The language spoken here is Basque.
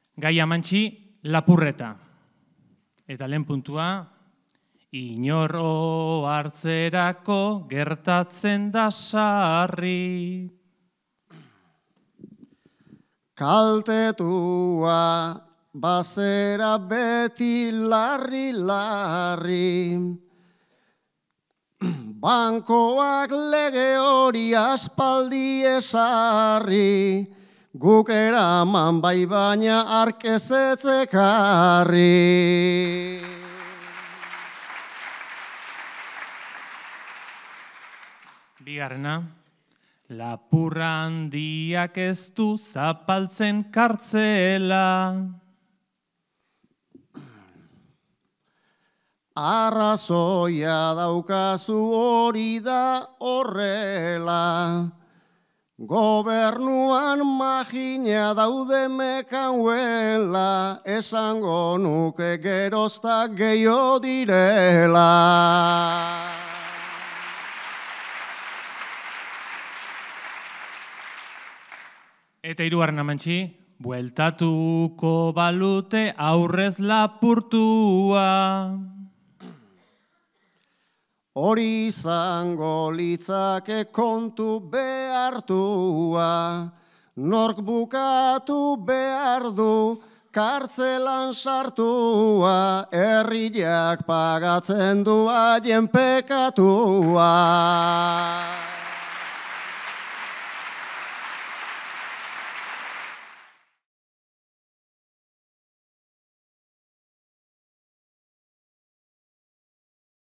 Gai Amantxi, lapurreta. Eta lehen puntua, inor hartzerako gertatzen da sarri. Kaltetua bazera beti larri. Bankoak lege hori aspaldi esarri, guk eraman bai baina arkezetzekarri. Bigarrena, lapurra handiak ez du zapaltzen kartzela. Arrazoia daukazu hori da horrela, gobernuan magina daude mekauela, esango nuke geroztak gehiago direla. Eta hirugarren Amantxi, bueltatuko balute aurrez lapurtua. Hori izango litzake kontu behartua, nork bukatu behar du kartzelan sartua, herriak pagatzen du haien pekatua.